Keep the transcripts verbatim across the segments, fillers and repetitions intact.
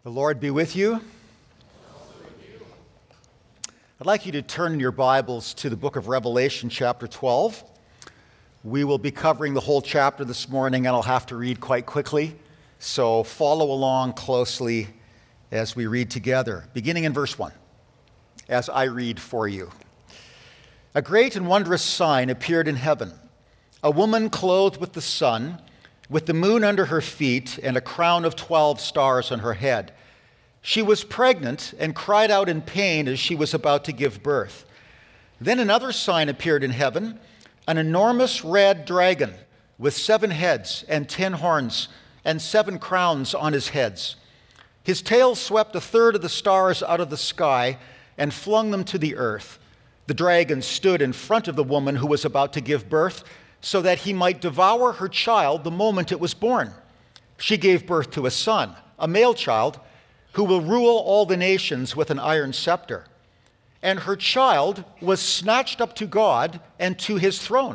The Lord be with you. I'd like you to turn your Bibles to the book of Revelation, chapter twelve. We will be covering the whole chapter this morning, and I'll have to read quite quickly. So follow along closely as we read together, beginning in verse one, as I read for you. A great and wondrous sign appeared in heaven, a woman clothed with the sun, with the moon under her feet and a crown of twelve stars on her head. She was pregnant and cried out in pain as she was about to give birth. Then another sign appeared in heaven, an enormous red dragon with seven heads and ten horns and seven crowns on his heads. His tail swept a third of the stars out of the sky and flung them to the earth. The dragon stood in front of the woman who was about to give birth, so that he might devour her child the moment it was born. She gave birth to a son, a male child, who will rule all the nations with an iron scepter. And her child was snatched up to God and to his throne.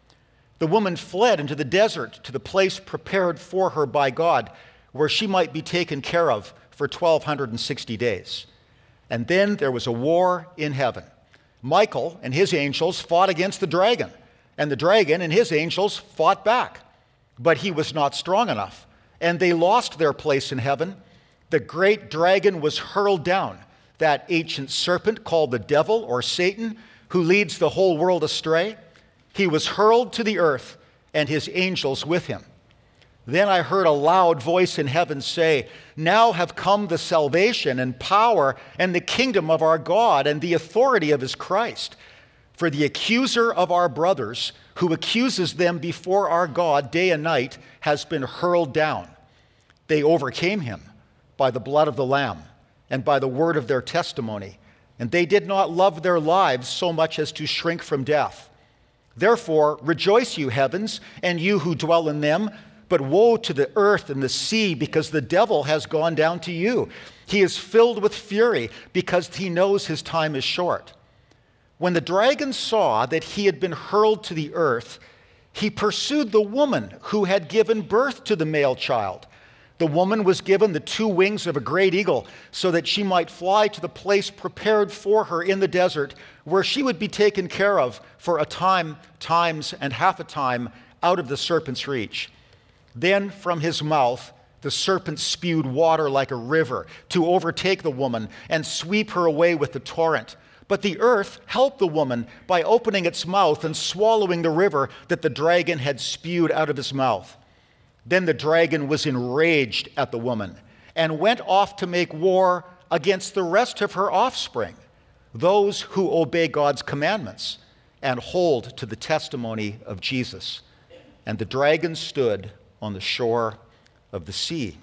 The woman fled into the desert to the place prepared for her by God, where she might be taken care of for twelve sixty days. And then there was a war in heaven. Michael and his angels fought against the dragon, and the dragon and his angels fought back. But he was not strong enough, and they lost their place in heaven. The great dragon was hurled down, that ancient serpent called the devil or Satan, who leads the whole world astray. He was hurled to the earth, and his angels with him. Then I heard a loud voice in heaven say, "Now have come the salvation and power and the kingdom of our God and the authority of his Christ. For the accuser of our brothers, who accuses them before our God day and night, has been hurled down. They overcame him by the blood of the Lamb and by the word of their testimony, and they did not love their lives so much as to shrink from death. Therefore, rejoice, you heavens, and you who dwell in them, but woe to the earth and the sea, because the devil has gone down to you. He is filled with fury, because he knows his time is short." When the dragon saw that he had been hurled to the earth, he pursued the woman who had given birth to the male child. The woman was given the two wings of a great eagle so that she might fly to the place prepared for her in the desert, where she would be taken care of for a time, times, and half a time out of the serpent's reach. Then from his mouth the serpent spewed water like a river to overtake the woman and sweep her away with the torrent. But the earth helped the woman by opening its mouth and swallowing the river that the dragon had spewed out of his mouth. Then the dragon was enraged at the woman and went off to make war against the rest of her offspring, those who obey God's commandments and hold to the testimony of Jesus. And the dragon stood on the shore of the sea.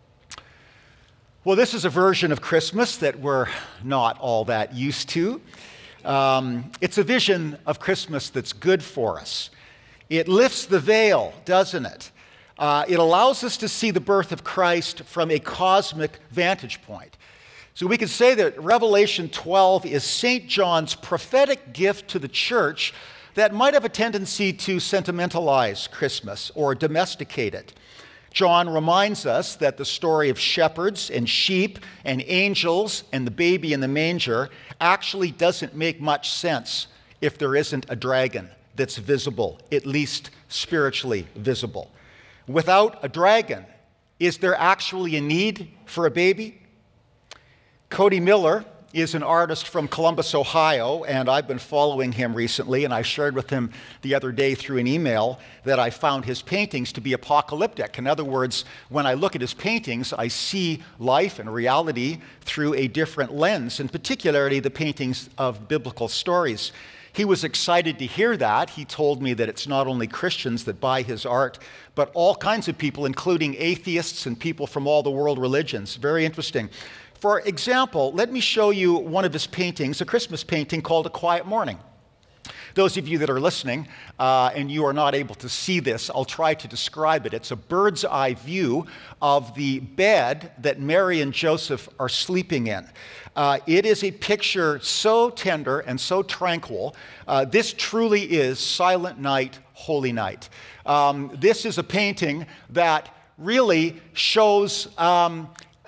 Well, this is a version of Christmas that we're not all that used to. Um, it's a vision of Christmas that's good for us. It lifts the veil, doesn't it? Uh, it allows us to see the birth of Christ from a cosmic vantage point. So we could say that Revelation twelve is Saint John's prophetic gift to the church that might have a tendency to sentimentalize Christmas or domesticate it. John reminds us that the story of shepherds and sheep and angels and the baby in the manger actually doesn't make much sense if there isn't a dragon that's visible, at least spiritually visible. Without a dragon, is there actually a need for a baby? Cody Miller is an artist from Columbus, Ohio, and I've been following him recently, and I shared with him the other day through an email that I found his paintings to be apocalyptic. In other words, when I look at his paintings, I see life and reality through a different lens, and particularly the paintings of biblical stories. He was excited to hear that. He told me that it's not only Christians that buy his art, but all kinds of people, including atheists and people from all the world religions. Very interesting. For example, let me show you one of his paintings, a Christmas painting called A Quiet Morning. Those of you that are listening uh, and you are not able to see this, I'll try to describe it. It's a bird's eye view of the bed that Mary and Joseph are sleeping in. Uh, it is a picture so tender and so tranquil. Uh, this truly is Silent Night, Holy Night. Um, this is a painting that really shows um,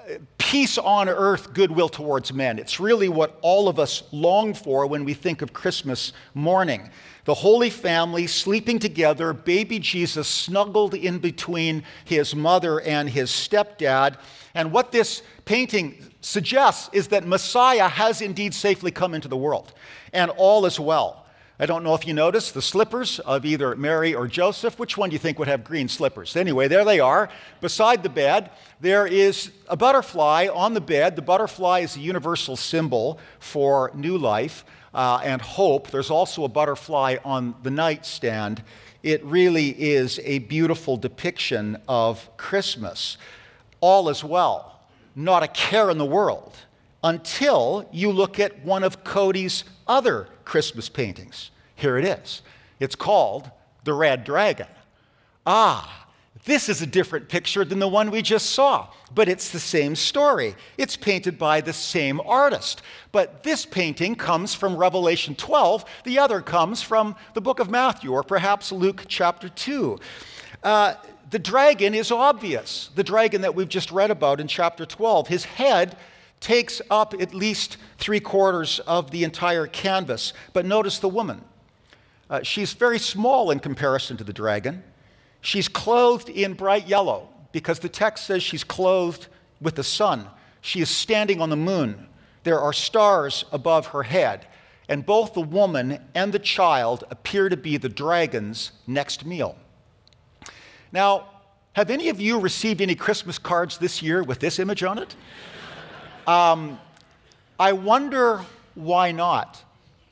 peace on earth, goodwill towards men. It's really what all of us long for when we think of Christmas morning. The Holy Family sleeping together, baby Jesus snuggled in between his mother and his stepdad. And what this painting suggests is that Messiah has indeed safely come into the world, and all is well. I don't know if you noticed the slippers of either Mary or Joseph. Which one do you think would have green slippers? Anyway, there they are. Beside the bed, there is a butterfly on the bed. The butterfly is a universal symbol for new life uh, and hope. There's also a butterfly on the nightstand. It really is a beautiful depiction of Christmas. All is well, not a care in the world, until you look at one of Cody's other Christmas paintings. Here it is. It's called The Red Dragon. Ah, this is a different picture than the one we just saw, but it's the same story. It's painted by the same artist. But this painting comes from Revelation twelve. The other comes from the book of Matthew, or perhaps Luke chapter two. Uh, the dragon is obvious. The dragon that we've just read about in chapter twelve. His head takes up at least three quarters of the entire canvas. But notice the woman. Uh, she's very small in comparison to the dragon. She's clothed in bright yellow because the text says she's clothed with the sun. She is standing on the moon. There are stars above her head. And both the woman and the child appear to be the dragon's next meal. Now, have any of you received any Christmas cards this year with this image on it? Um, I wonder why not.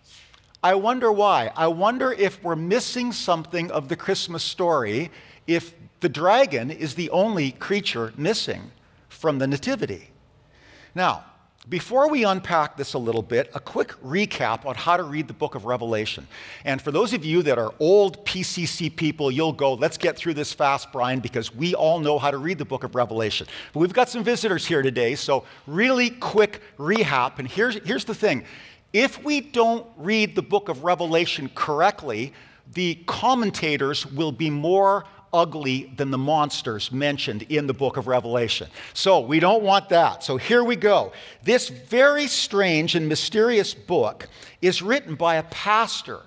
I wonder why. I wonder if we're missing something of the Christmas story if the dragon is the only creature missing from the Nativity. Now, before we unpack this a little bit, a quick recap on how to read the book of Revelation. And for those of you that are old P C C people, you'll go, let's get through this fast, Brian, because we all know how to read the book of Revelation. But we've got some visitors here today, so really quick recap. And here's, here's the thing. If we don't read the book of Revelation correctly, the commentators will be more ugly than the monsters mentioned in the book of Revelation. So we don't want that. So here we go. This very strange and mysterious book is written by a pastor.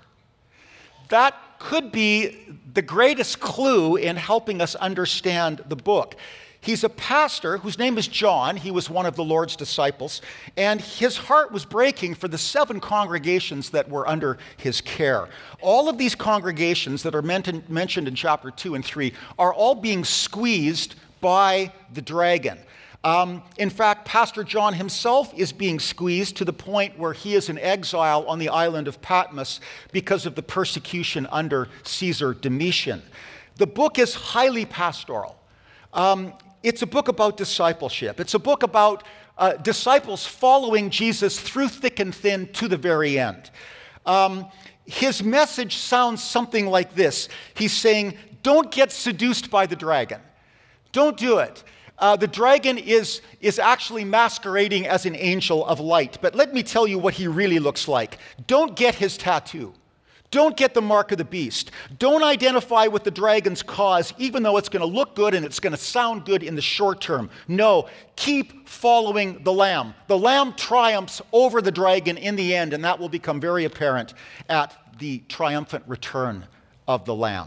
That could be the greatest clue in helping us understand the book. He's a pastor whose name is John. He was one of the Lord's disciples, and his heart was breaking for the seven congregations that were under his care. All of these congregations that are mentioned in chapter two and three are all being squeezed by the dragon. Um, in fact, Pastor John himself is being squeezed to the point where he is in exile on the island of Patmos because of the persecution under Caesar Domitian. The book is highly pastoral. Um, It's a book about discipleship. It's a book about uh, disciples following Jesus through thick and thin to the very end. Um, his message sounds something like this. He's saying, don't get seduced by the dragon. Don't do it. Uh, the dragon is, is actually masquerading as an angel of light. But let me tell you what he really looks like. Don't get his tattoo. Don't get the mark of the beast. Don't identify with the dragon's cause, even though it's going to look good and it's going to sound good in the short term. No, keep following the Lamb. The Lamb triumphs over the dragon in the end, and that will become very apparent at the triumphant return of the Lamb.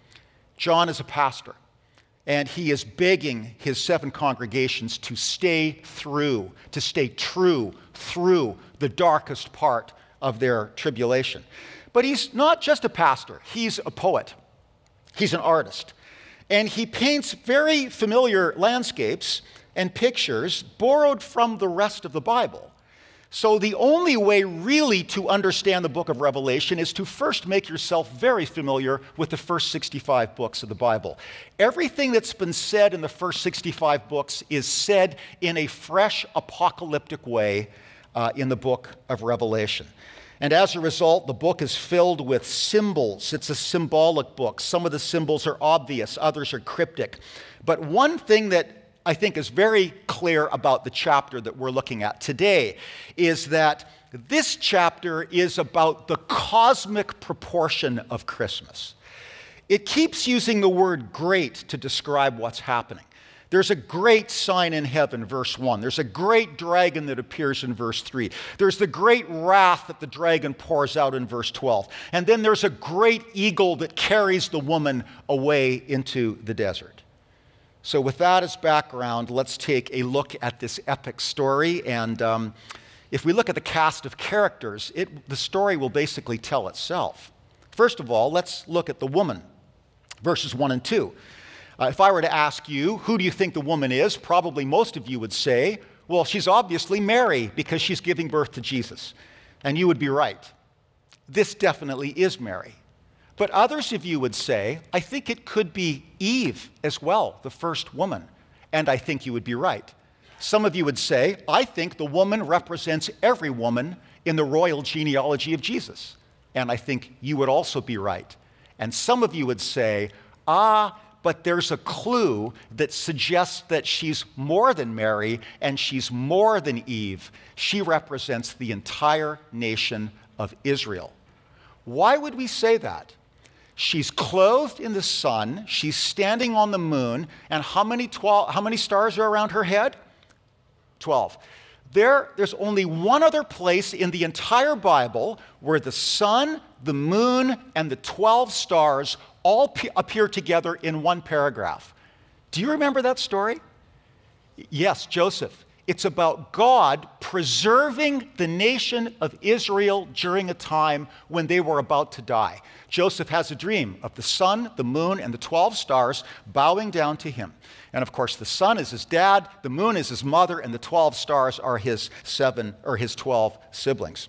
John is a pastor, and he is begging his seven congregations to stay through, to stay true through the darkest part of their tribulation. But he's not just a pastor, he's a poet. He's an artist. And he paints very familiar landscapes and pictures borrowed from the rest of the Bible. So the only way really to understand the book of Revelation is to first make yourself very familiar with the first sixty-five books of the Bible. Everything that's been said in the first sixty-five books is said in a fresh apocalyptic way uh, in the book of Revelation. And as a result, the book is filled with symbols. It's a symbolic book. Some of the symbols are obvious, others are cryptic. But one thing that I think is very clear about the chapter that we're looking at today is that this chapter is about the cosmic proportion of Christmas. It keeps using the word great to describe what's happening. There's a great sign in heaven, verse one. There's a great dragon that appears in verse three. There's the great wrath that the dragon pours out in verse twelve. And then there's a great eagle that carries the woman away into the desert. So with that as background, let's take a look at this epic story. And um, if we look at the cast of characters, it, the story will basically tell itself. First of all, let's look at the woman, verses one and two. Uh, if I were to ask you, who do you think the woman is? Probably most of you would say, well, she's obviously Mary because she's giving birth to Jesus. And you would be right. This definitely is Mary. But others of you would say, I think it could be Eve as well, the first woman. And I think you would be right. Some of you would say, I think the woman represents every woman in the royal genealogy of Jesus. And I think you would also be right. And some of you would say, ah, but there's a clue that suggests that she's more than Mary and she's more than Eve. She represents the entire nation of Israel. Why would we say that? She's clothed in the sun, she's standing on the moon, and how many, twelve, how many stars are around her head? Twelve. There, there's only one other place in the entire Bible where the sun, the moon, and the twelve stars all p- appear together in one paragraph. Do you remember that story? Yes, Joseph. It's about God preserving the nation of Israel during a time when they were about to die. Joseph has a dream of the sun, the moon, and the twelve stars bowing down to him. And of course, the sun is his dad, the moon is his mother, and the twelve stars are his seven or his twelve siblings.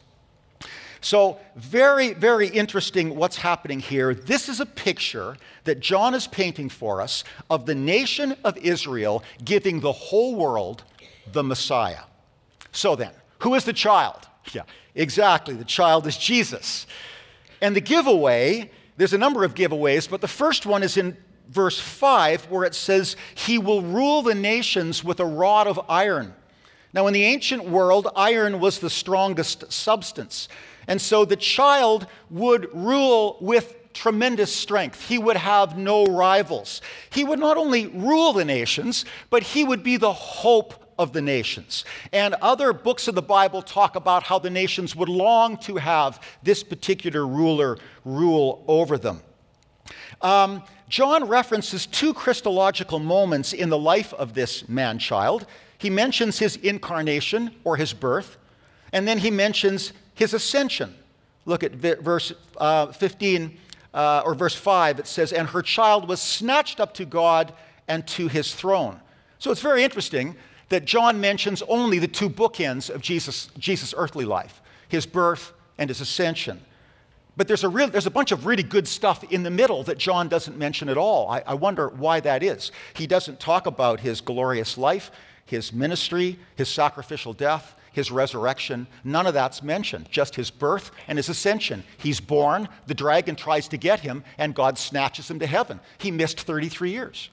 So very, very interesting what's happening here. This is a picture that John is painting for us of the nation of Israel giving the whole world the Messiah. So then, who is the child? Yeah, exactly. The child is Jesus. And the giveaway, there's a number of giveaways, but the first one is in verse five, where it says, he will rule the nations with a rod of iron. Now, in the ancient world, iron was the strongest substance. And so the child would rule with tremendous strength. He would have no rivals. He would not only rule the nations, but he would be the hope of the nations. And other books of the Bible talk about how the nations would long to have this particular ruler rule over them. Um, John references two Christological moments in the life of this man-child. He mentions his incarnation or his birth, and then he mentions his ascension. Look at verse uh, fifteen uh, or verse five. It says, and her child was snatched up to God and to his throne. So it's very interesting that John mentions only the two bookends of Jesus' Jesus' earthly life, his birth and his ascension. But there's a real, there's a bunch of really good stuff in the middle that John doesn't mention at all. I, I wonder why that is. He doesn't talk about his glorious life, his ministry, his sacrificial death, his resurrection. None of that's mentioned, just his birth and his ascension. He's born, the dragon tries to get him, and God snatches him to heaven. He missed thirty-three years.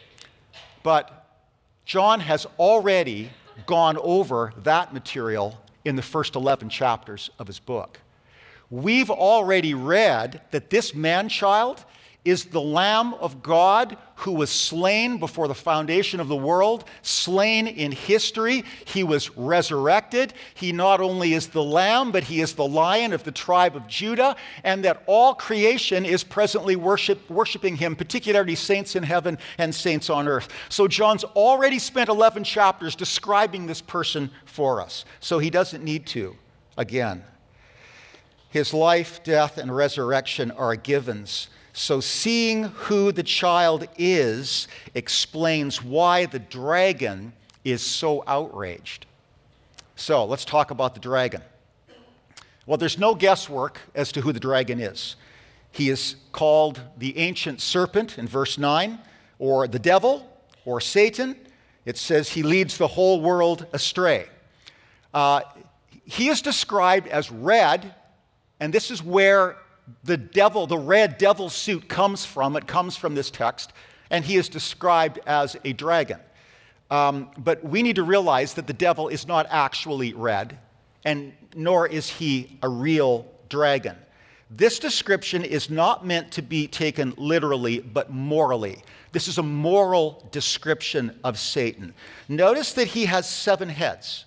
But John has already gone over that material in the first eleven chapters of his book. We've already read that this man-child is the Lamb of God who was slain before the foundation of the world, slain in history. He was resurrected. He not only is the Lamb, but he is the Lion of the tribe of Judah, and that all creation is presently worship, worshiping him, particularly saints in heaven and saints on earth. So John's already spent eleven chapters describing this person for us, so he doesn't need to again. His life, death, and resurrection are givens. So seeing who the child is explains why the dragon is so outraged. So let's talk about the dragon. Well, there's no guesswork as to who the dragon is. He is called the ancient serpent in verse nine, or the devil, or Satan. It says he leads the whole world astray. Uh, he is described as red, and this is where the devil, the red devil suit comes from. It comes from this text, and he is described as a dragon. Um, but we need to realize that the devil is not actually red, and nor is he a real dragon. This description is not meant to be taken literally, but morally. This is a moral description of Satan. Notice that he has seven heads.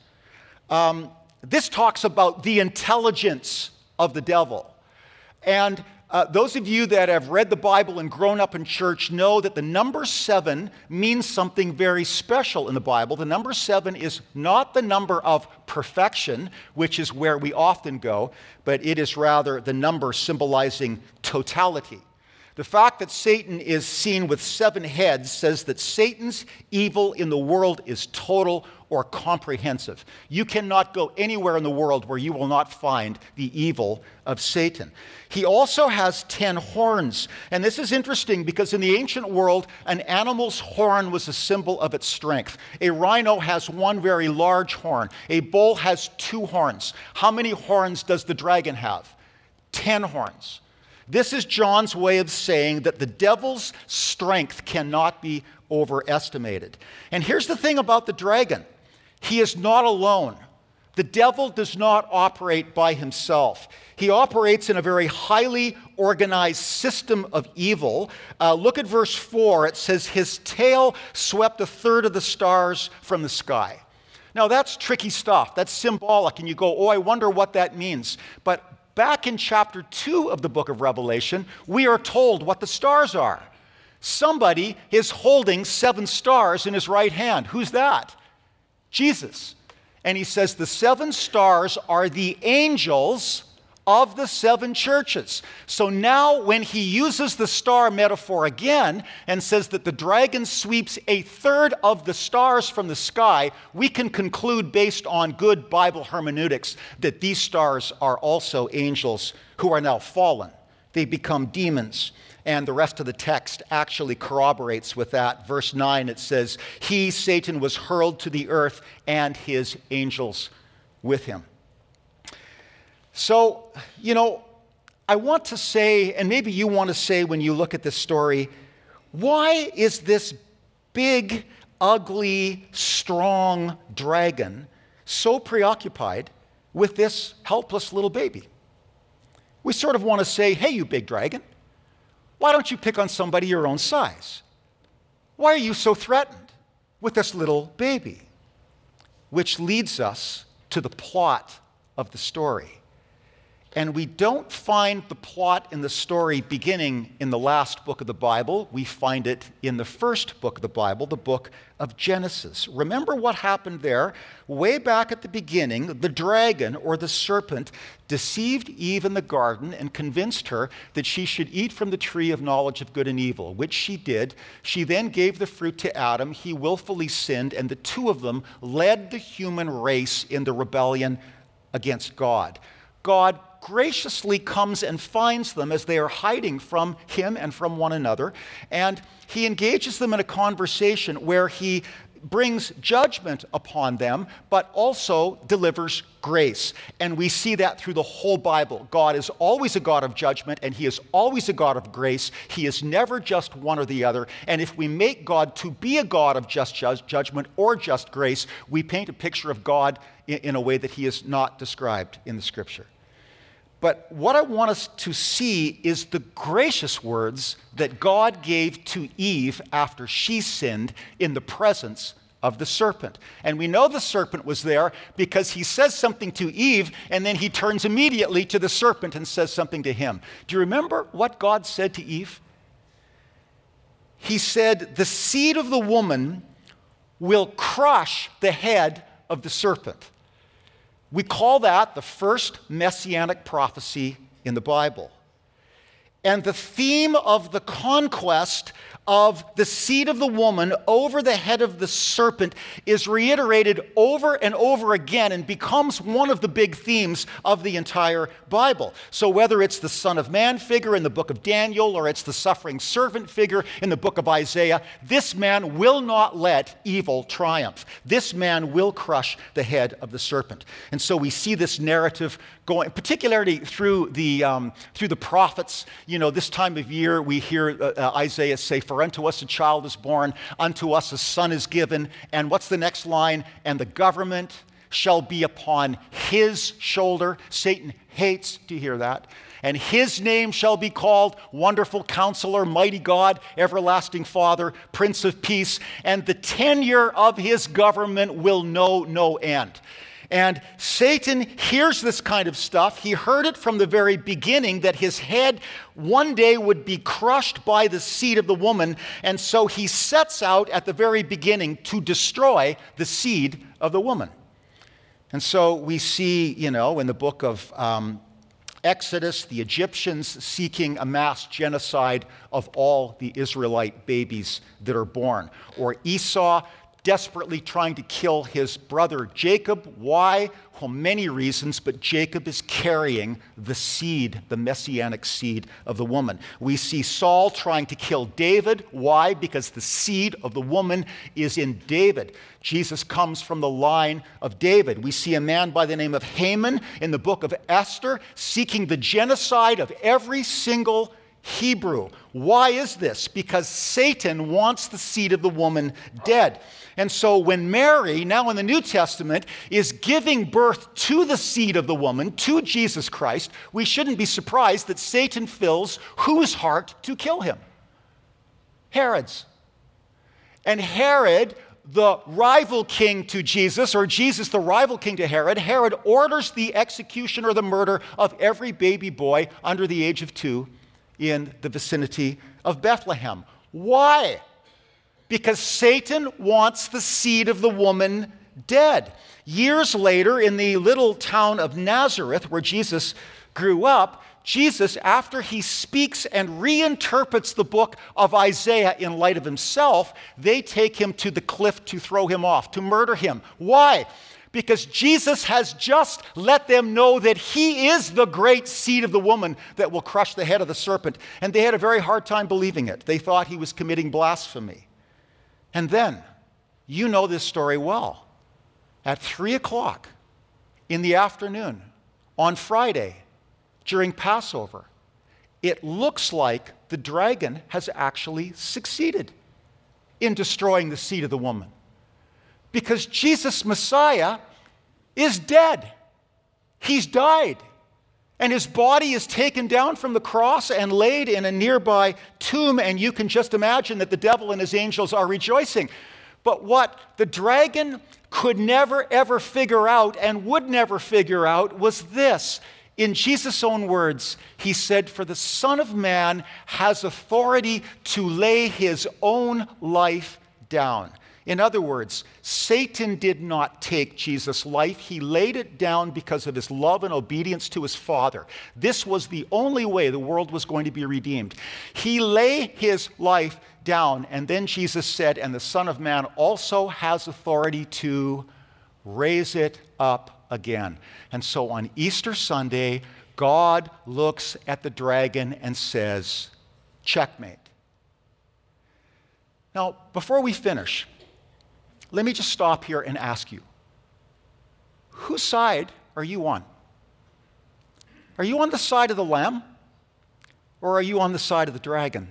Um, this talks about the intelligence of the devil. And uh, those of you that have read the Bible and grown up in church know that the number seven means something very special in the Bible. The number seven is not the number of perfection, which is where we often go, but it is rather the number symbolizing totality. The fact that Satan is seen with seven heads says that Satan's evil in the world is total or comprehensive. You cannot go anywhere in the world where you will not find the evil of Satan. He also has ten horns. And this is interesting because in the ancient world, an animal's horn was a symbol of its strength. A rhino has one very large horn. A bull has two horns. How many horns does the dragon have? Ten horns. This is John's way of saying that the devil's strength cannot be overestimated. And here's the thing about the dragon. He is not alone. The devil does not operate by himself. He operates in a very highly organized system of evil. Uh, look at verse four. It says, his tail swept a third of the stars from the sky. Now that's tricky stuff. That's symbolic. And you go, oh, I wonder what that means. But back in chapter two of the book of Revelation, we are told what the stars are. Somebody is holding seven stars in his right hand. Who's that? Jesus. And he says the seven stars are the angels of the seven churches. So now when he uses the star metaphor again and says that the dragon sweeps a third of the stars from the sky, we can conclude based on good Bible hermeneutics that these stars are also angels who are now fallen. They become demons. And the rest of the text actually corroborates with that. Verse nine, it says, he, Satan, was hurled to the earth and his angels with him. So, you know, I want to say, and maybe you want to say when you look at this story, why is this big, ugly, strong dragon so preoccupied with this helpless little baby? We sort of want to say, hey, you big dragon, why don't you pick on somebody your own size? Why are you so threatened with this little baby? Which leads us to the plot of the story. And we don't find the plot in the story beginning in the last book of the Bible. We find it in the first book of the Bible, the book of Genesis. Remember what happened there? Way back at the beginning, the dragon or the serpent deceived Eve in the garden and convinced her that she should eat from the tree of knowledge of good and evil, which she did. She then gave the fruit to Adam. He willfully sinned, and the two of them led the human race in the rebellion against God. God graciously comes and finds them as they are hiding from him and from one another, and he engages them in a conversation where he brings judgment upon them, but also delivers grace. And we see that through the whole Bible. God is always a God of judgment, and he is always a God of grace. He is never just one or the other. And if we make God to be a God of just judgment or just grace, we paint a picture of God in a way that he is not described in the Scripture. But what I want us to see is the gracious words that God gave to Eve after she sinned in the presence of the serpent. And we know the serpent was there because he says something to Eve, and then he turns immediately to the serpent and says something to him. Do you remember what God said to Eve? He said, the seed of the woman will crush the head of the serpent. We call that the first messianic prophecy in the Bible. And the theme of the conquest of the seed of the woman over the head of the serpent is reiterated over and over again and becomes one of the big themes of the entire Bible. So whether it's the Son of Man figure in the book of Daniel or it's the suffering servant figure in the book of Isaiah, this man will not let evil triumph. This man will crush the head of the serpent. And so we see this narrative going, particularly through the um, through the prophets. You know, this time of year we hear uh, uh, Isaiah say, "For unto us a child is born, unto us a son is given." And what's the next line? "And the government shall be upon his shoulder." Satan hates to hear that. And his name shall be called Wonderful Counselor, Mighty God, Everlasting Father, Prince of Peace, and the tenure of his government will know no end. And Satan hears this kind of stuff. He heard it from the very beginning that his head one day would be crushed by the seed of the woman. And so he sets out at the very beginning to destroy the seed of the woman. And so we see, you know, in the book of um, Exodus, the Egyptians seeking a mass genocide of all the Israelite babies that are born. Or Esau desperately trying to kill his brother Jacob. Why? Well, many reasons, but Jacob is carrying the seed, the messianic seed of the woman. We see Saul trying to kill David. Why? Because the seed of the woman is in David. Jesus comes from the line of David. We see a man by the name of Haman in the book of Esther seeking the genocide of every single Hebrew. Why is this? Because Satan wants the seed of the woman dead. And so when Mary, now in the New Testament, is giving birth to the seed of the woman, to Jesus Christ, we shouldn't be surprised that Satan fills whose heart to kill him? Herod's. And Herod, the rival king to Jesus, or Jesus, the rival king to Herod, Herod orders the execution or the murder of every baby boy under the age of two in the vicinity of Bethlehem. Why? Because Satan wants the seed of the woman dead. Years later, in the little town of Nazareth, where Jesus grew up, Jesus, after he speaks and reinterprets the book of Isaiah in light of himself, they take him to the cliff to throw him off, to murder him. Why? Because Jesus has just let them know that he is the great seed of the woman that will crush the head of the serpent. And they had a very hard time believing it. They thought he was committing blasphemy. And then, you know this story well. At three o'clock in the afternoon on Friday during Passover, it looks like the dragon has actually succeeded in destroying the seed of the woman. Because Jesus, Messiah, is dead. He's died. And his body is taken down from the cross and laid in a nearby tomb. And you can just imagine that the devil and his angels are rejoicing. But what the dragon could never, ever figure out and would never figure out was this. In Jesus' own words, he said, "For the Son of Man has authority to lay his own life down." In other words, Satan did not take Jesus' life. He laid it down because of his love and obedience to his Father. This was the only way the world was going to be redeemed. He lay his life down, and then Jesus said, "And the Son of Man also has authority to raise it up again." And so on Easter Sunday, God looks at the dragon and says, "Checkmate." Now, before we finish, let me just stop here and ask you, whose side are you on? Are you on the side of the Lamb, or are you on the side of the dragon?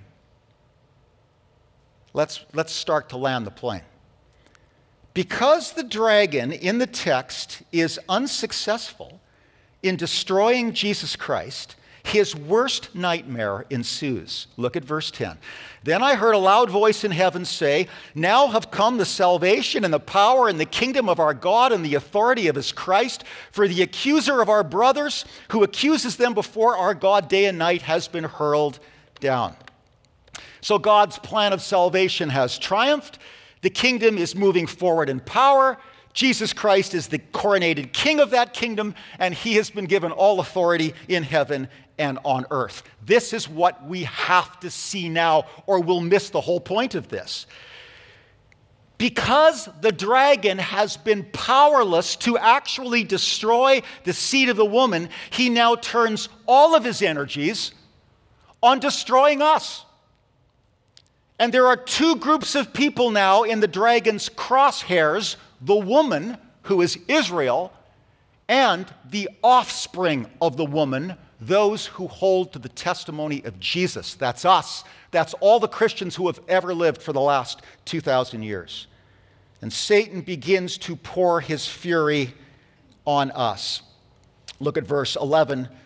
Let's, let's start to land the plane. Because the dragon in the text is unsuccessful in destroying Jesus Christ, his worst nightmare ensues. Look at verse ten. "Then I heard a loud voice in heaven say, 'Now have come the salvation and the power and the kingdom of our God and the authority of his Christ, for the accuser of our brothers, who accuses them before our God day and night, has been hurled down.'" So God's plan of salvation has triumphed. The kingdom is moving forward in power. Jesus Christ is the coronated king of that kingdom, and he has been given all authority in heaven and on earth. This is what we have to see now, or we'll miss the whole point of this. Because the dragon has been powerless to actually destroy the seed of the woman, he now turns all of his energies on destroying us. And there are two groups of people now in the dragon's crosshairs: the woman, who is Israel, and the offspring of the woman, those who hold to the testimony of Jesus. That's us. That's all the Christians who have ever lived for the last two thousand years. And Satan begins to pour his fury on us. Look at verse eleven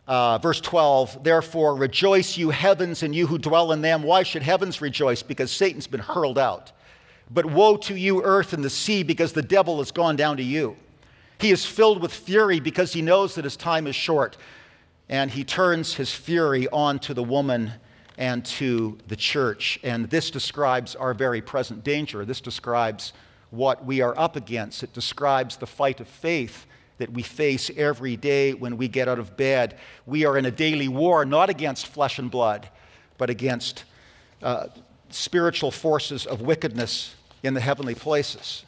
Uh, verse twelve, therefore rejoice, you heavens, and you who dwell in them. Why should heavens rejoice? Because Satan's been hurled out. But woe to you, earth and the sea, because the devil has gone down to you. He is filled with fury because he knows that his time is short. And he turns his fury on to the woman and to the church. And this describes our very present danger. This describes what we are up against. It describes the fight of faith that we face every day when we get out of bed. We are in a daily war, not against flesh and blood, but against uh, spiritual forces of wickedness in the heavenly places.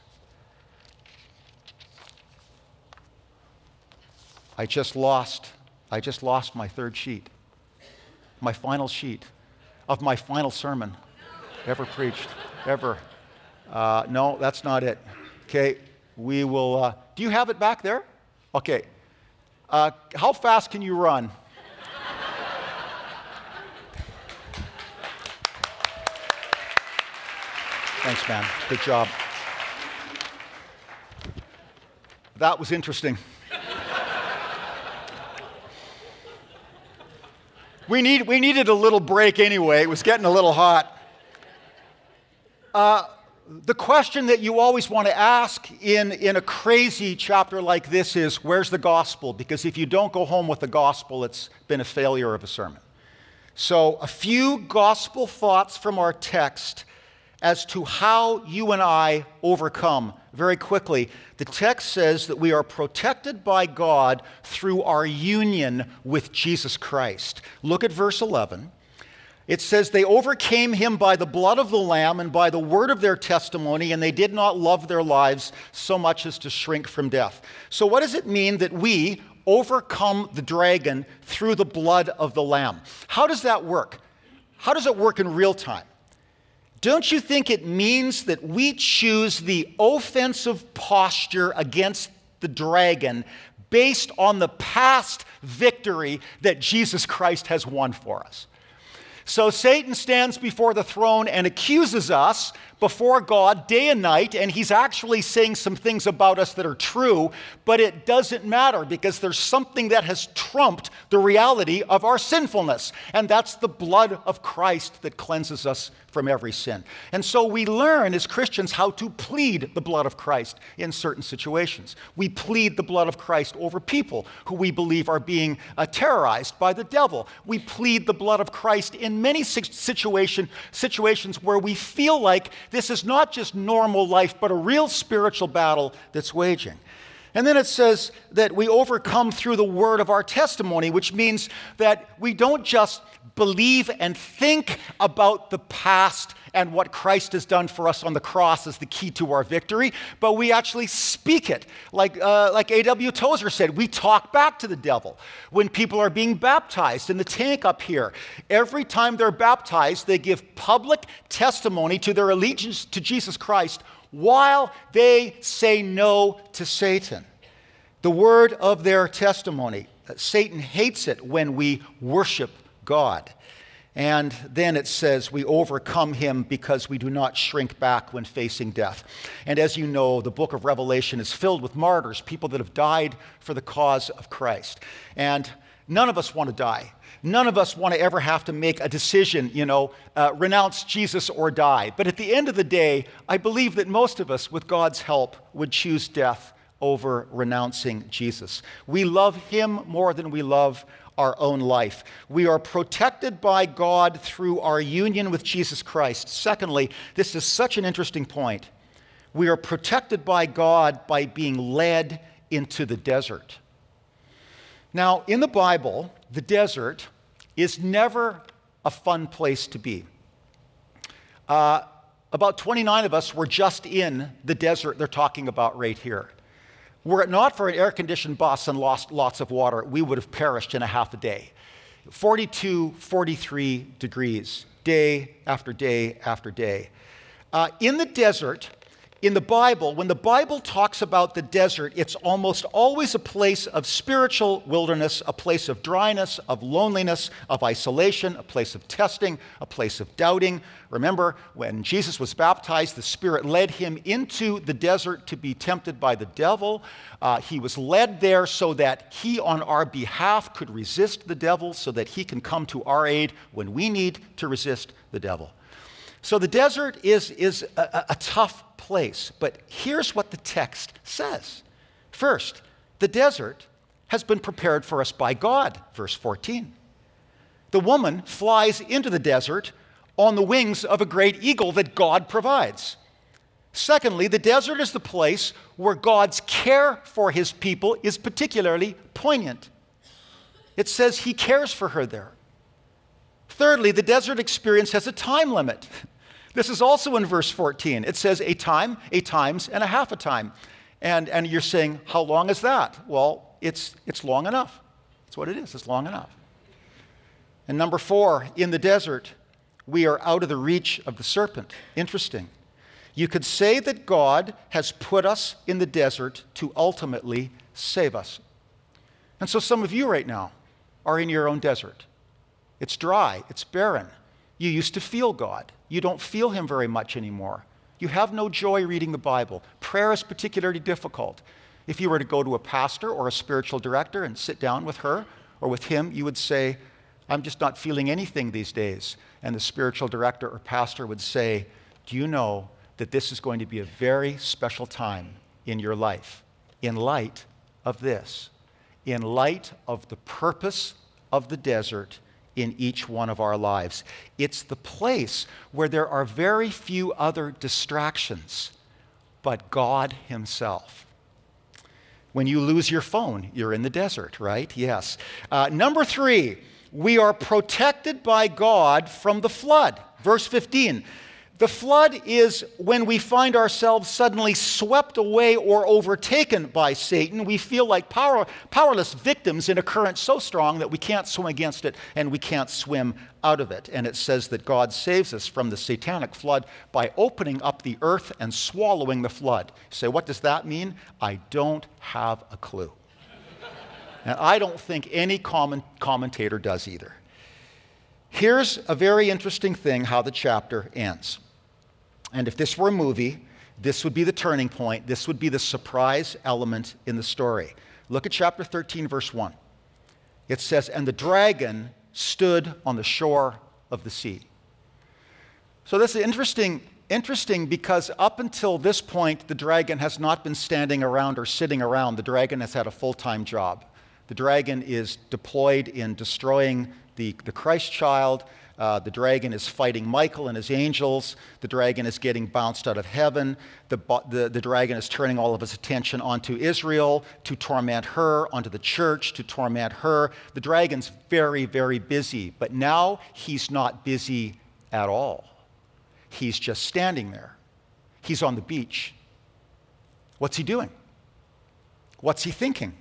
I just lost, I just lost my third sheet, my final sheet of my final sermon ever preached, ever. Uh, no, that's not it. Okay, we will, uh, do you have it back there? Okay. Uh, how fast can you run? Thanks, man. Good job. That was interesting. we, need, we needed a little break anyway. It was getting a little hot. Uh, The question that you always want to ask in, in a crazy chapter like this is, where's the gospel? Because if you don't go home with the gospel, it's been a failure of a sermon. So a few gospel thoughts from our text as to how you and I overcome. Very quickly, the text says that we are protected by God through our union with Jesus Christ. Look at verse eleven. It says, they overcame him by the blood of the Lamb and by the word of their testimony, and they did not love their lives so much as to shrink from death. So what does it mean that we overcome the dragon through the blood of the Lamb? How does that work? How does it work in real time? Don't you think it means that we choose the offensive posture against the dragon based on the past victory that Jesus Christ has won for us? So Satan stands before the throne and accuses us before God day and night, and he's actually saying some things about us that are true, but it doesn't matter because there's something that has trumped the reality of our sinfulness, and that's the blood of Christ that cleanses us from every sin. And so we learn as Christians how to plead the blood of Christ in certain situations. We plead the blood of Christ over people who we believe are being uh, terrorized by the devil. We plead the blood of Christ in many situation, situations where we feel like this is not just normal life, but a real spiritual battle that's waging. And then it says that we overcome through the word of our testimony, which means that we don't just believe and think about the past and what Christ has done for us on the cross as the key to our victory, but we actually speak it. Like, uh, like A W Tozer said, we talk back to the devil. When people are being baptized in the tank up here, every time they're baptized, they give public testimony to their allegiance to Jesus Christ while they say no to Satan. The word of their testimony. Satan hates it when we worship God. And then it says we overcome him because we do not shrink back when facing death. And as you know, the book of Revelation is filled with martyrs, people that have died for the cause of Christ. And none of us want to die. None of us want to ever have to make a decision, you know, uh, renounce Jesus or die. But at the end of the day, I believe that most of us, with God's help, would choose death over renouncing Jesus. We love him more than we love our own life. We are protected by God through our union with Jesus Christ. Secondly, this is such an interesting point. We are protected by God by being led into the desert. Now, in the Bible, the desert is never a fun place to be. Uh, about twenty-nine of us were just in the desert they're talking about right here. Were it not for an air-conditioned bus and lost lots of water, we would have perished in a half a day. forty-two, forty-three degrees, day after day after day. Uh, in the desert, in the Bible, when the Bible talks about the desert, it's almost always a place of spiritual wilderness, a place of dryness, of loneliness, of isolation, a place of testing, a place of doubting. Remember, when Jesus was baptized, the Spirit led him into the desert to be tempted by the devil. Uh, he was led there so that he, on our behalf, could resist the devil, so that he can come to our aid when we need to resist the devil. So the desert is, is a, a tough place, but here's what the text says. First, the desert has been prepared for us by God, verse fourteen. The woman flies into the desert on the wings of a great eagle that God provides. Secondly, the desert is the place where God's care for his people is particularly poignant. It says he cares for her there. Thirdly, the desert experience has a time limit. This is also in verse fourteen. It says a time, a times, and a half a time. And, and you're saying, how long is that? Well, it's, it's long enough. That's what it is. It's long enough. And number four, in the desert, we are out of the reach of the serpent. Interesting. You could say that God has put us in the desert to ultimately save us. And so some of you right now are in your own desert. It's dry. It's barren. You used to feel God. You don't feel him very much anymore. You have no joy reading the Bible. Prayer is particularly difficult. If you were to go to a pastor or a spiritual director and sit down with her or with him, you would say, I'm just not feeling anything these days. And the spiritual director or pastor would say, do you know that this is going to be a very special time in your life in light of this, in light of the purpose of the desert in each one of our lives. It's the place where there are very few other distractions but God himself. When you lose your phone, you're in the desert, right? Yes. Uh, number three, we are protected by God from the flood. Verse fifteen. The flood is when we find ourselves suddenly swept away or overtaken by Satan. We feel like power, powerless victims in a current so strong that we can't swim against it and we can't swim out of it. And it says that God saves us from the satanic flood by opening up the earth and swallowing the flood. You say, what does that mean? I don't have a clue. And I don't think any comment, commentator does either. Here's a very interesting thing how the chapter ends. And if this were a movie, this would be the turning point. This would be the surprise element in the story. Look at chapter thirteen, verse one. It says, and the dragon stood on the shore of the sea. So this is interesting, interesting because up until this point, the dragon has not been standing around or sitting around. The dragon has had a full-time job. The dragon is deployed in destroying the, the Christ child. Uh, the dragon is fighting Michael and his angels. The dragon is getting bounced out of heaven. The, the, the dragon is turning all of his attention onto Israel to torment her, onto the church to torment her. The dragon's very, very busy, but now he's not busy at all. He's just standing there. He's on the beach. What's he doing? What's he thinking?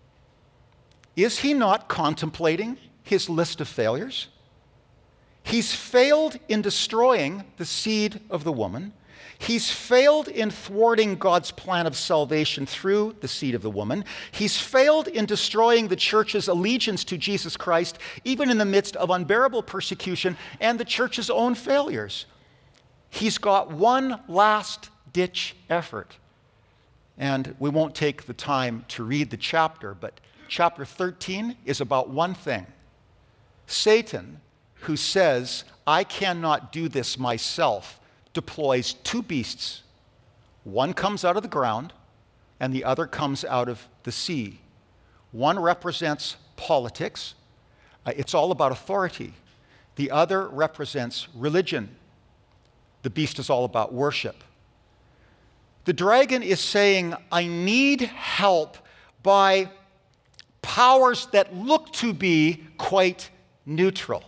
Is he not contemplating his list of failures? He's failed in destroying the seed of the woman. He's failed in thwarting God's plan of salvation through the seed of the woman. He's failed in destroying the church's allegiance to Jesus Christ, even in the midst of unbearable persecution and the church's own failures. He's got one last-ditch effort. And we won't take the time to read the chapter, but chapter thirteen is about one thing. Satan, who says, I cannot do this myself, deploys two beasts. One comes out of the ground, and the other comes out of the sea. One represents politics. Uh, it's all about authority. The other represents religion. The beast is all about worship. The dragon is saying, I need help by powers that look to be quite neutral.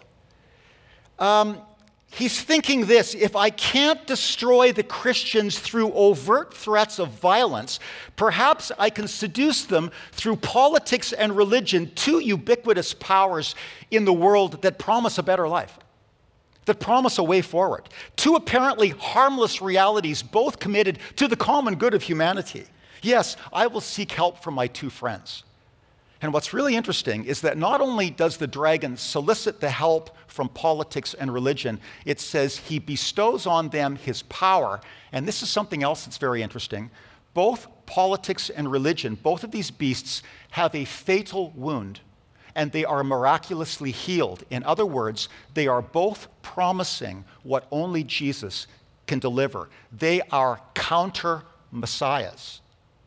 Um, he's thinking this, if I can't destroy the Christians through overt threats of violence, perhaps I can seduce them through politics and religion, two ubiquitous powers in the world that promise a better life. that promise a way forward. Two apparently harmless realities, both committed to the common good of humanity. Yes, I will seek help from my two friends. And what's really interesting is that not only does the dragon solicit the help from politics and religion, it says he bestows on them his power. And this is something else that's very interesting. Both politics and religion, both of these beasts have a fatal wound, and they are miraculously healed. In other words, they are both promising what only Jesus can deliver. They are counter messiahs.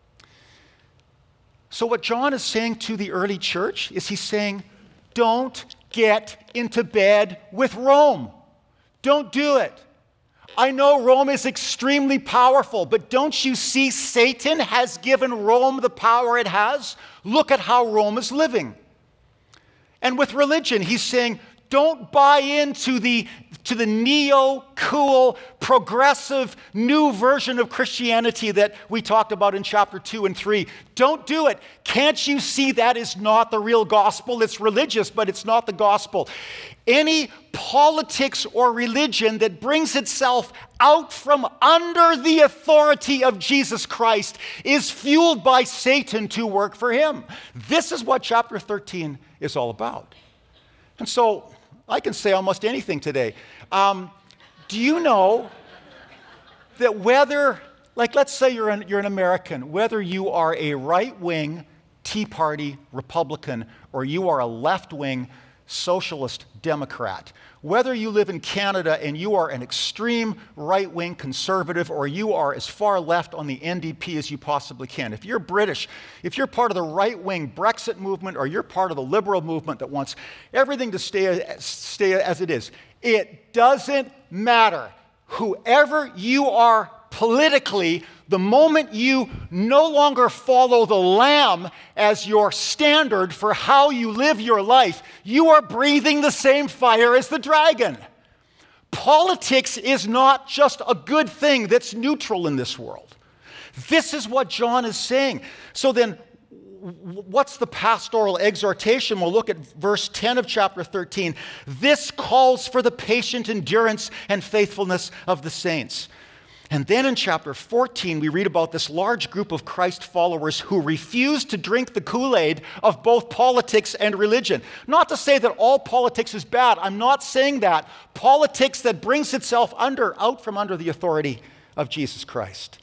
So what John is saying to the early church is he's saying, don't get into bed with Rome. Don't do it. I know Rome is extremely powerful, but don't you see Satan has given Rome the power it has? Look at how Rome is living. And with religion, he's saying, don't buy into the, to the neo-cool, progressive, new version of Christianity that we talked about in chapter two and three. Don't do it. Can't you see that is not the real gospel? It's religious, but it's not the gospel. Any politics or religion that brings itself out from under the authority of Jesus Christ is fueled by Satan to work for him. This is what chapter thirteen is all about. And so I can say almost anything today. Um, do you know that whether, like let's say you're an, you're an American, whether you are a right-wing Tea Party Republican or you are a left-wing socialist Democrat, whether you live in Canada and you are an extreme right-wing conservative or you are as far left on the N D P as you possibly can, if you're British, if you're part of the right-wing Brexit movement or you're part of the liberal movement that wants everything to stay, stay as it is, it doesn't matter. Whoever you are politically, the moment you no longer follow the Lamb as your standard for how you live your life, you are breathing the same fire as the dragon. Politics is not just a good thing that's neutral in this world. This is what John is saying. So then, what's the pastoral exhortation? We'll look at verse ten of chapter thirteen. This calls for the patient endurance and faithfulness of the saints. And then in chapter fourteen, we read about this large group of Christ followers who refuse to drink the Kool-Aid of both politics and religion. Not to say that all politics is bad. I'm not saying that. Politics that brings itself under, out from under the authority of Jesus Christ.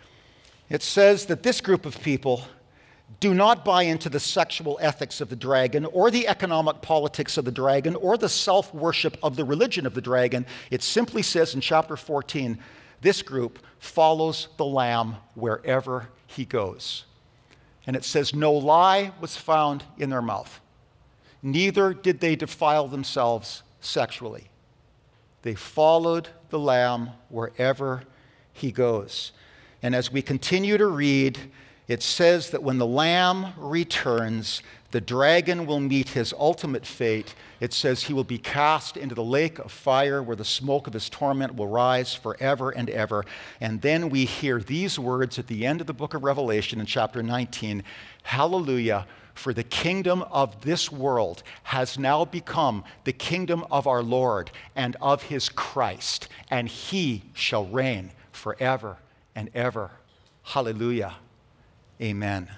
It says that this group of people do not buy into the sexual ethics of the dragon or the economic politics of the dragon or the self-worship of the religion of the dragon. It simply says in chapter fourteen, this group follows the Lamb wherever he goes. And it says, no lie was found in their mouth. Neither did they defile themselves sexually. They followed the Lamb wherever he goes. And as we continue to read, it says that when the Lamb returns, the dragon will meet his ultimate fate. It says he will be cast into the lake of fire where the smoke of his torment will rise forever and ever. And then we hear these words at the end of the book of Revelation in chapter nineteen, hallelujah, for the kingdom of this world has now become the kingdom of our Lord and of his Christ, and he shall reign forever and ever. Hallelujah. Amen.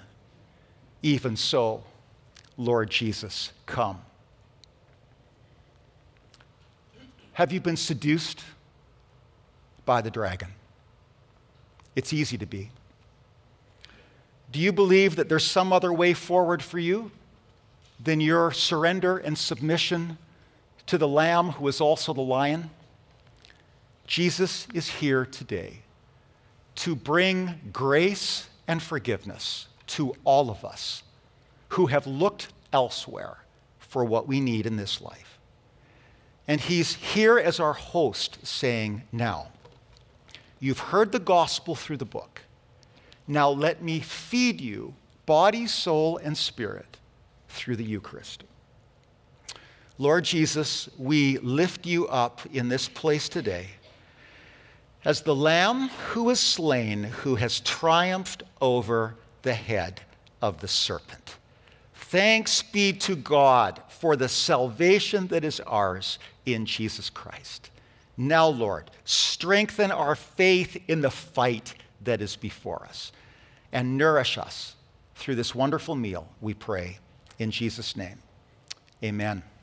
Even so, Lord Jesus, come. Have you been seduced by the dragon? It's easy to be. Do you believe that there's some other way forward for you than your surrender and submission to the Lamb who is also the Lion? Jesus is here today to bring grace and forgiveness to all of us who have looked elsewhere for what we need in this life. And he's here as our host saying, now, you've heard the gospel through the book. Now let me feed you, body, soul, and spirit, through the Eucharist. Lord Jesus, we lift you up in this place today as the Lamb who is slain, who has triumphed over the head of the serpent. Thanks be to God for the salvation that is ours in Jesus Christ. Now, Lord, strengthen our faith in the fight that is before us and nourish us through this wonderful meal, we pray, in Jesus' name. Amen.